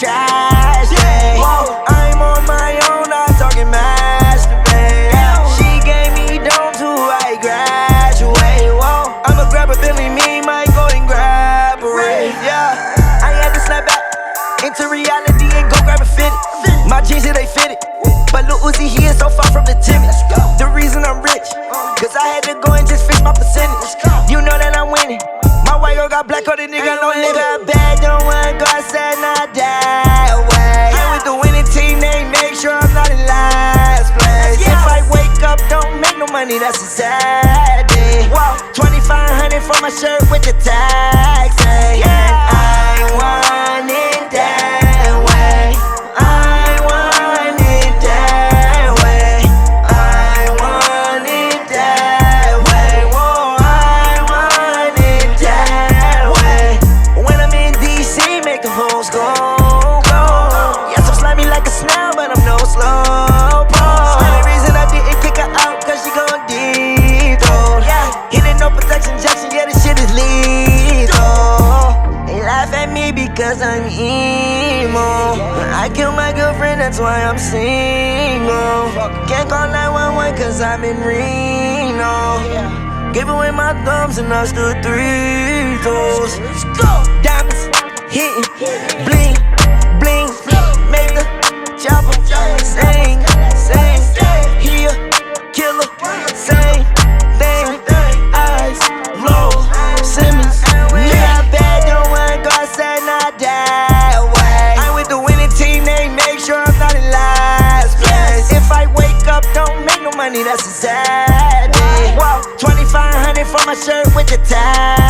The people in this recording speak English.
trash day. I'm on my own, not talking masturbate. She gave me dome till I graduate. I'ma grab a Billy, me might go and grab a Ray. Yeah, I had to snap back into reality and go grab a fitted. My jeans, yeah, they fitted. But Lil Uzi, he is so far from the timid. The reason I'm rich, cause I had to go and just fix my percentage. You know that I'm winning. My white girl got black on the nigga, no nigga bad, don't wanna go outside, not that way. And with the winning team, they make sure I'm not in last place. If I wake up, don't make no money, that's a sad day. 2,500 for my shirt with the tax. I want it that way. I want it that way. I want it that way. Whoa, I want it that way. When I'm in DC, make the hoes go. Yes, I'm slimy like a snail, but I'm no slow pro. The reason I didn't kick her out, cause she gon' deep though. Hitting no protection Jackson, yeah, this shit is lethal. They laugh at me because I'm emo. I killed my girlfriend, that's why I'm single. Can't call 911 cause I'm in Reno. Gave away my thumbs and I stood 3 toes. Diamonds, hitting, bling, bling. Make the chopper sing, sing. He a killer, same thing. Eyes, low, Simmons. Yeah, bad, don't wanna go outside, not that way. I'm with the winning team, they make sure I'm not in last place. If I wake up, don't make no money, that's a sad day. 2,500 for my shirt with the tag.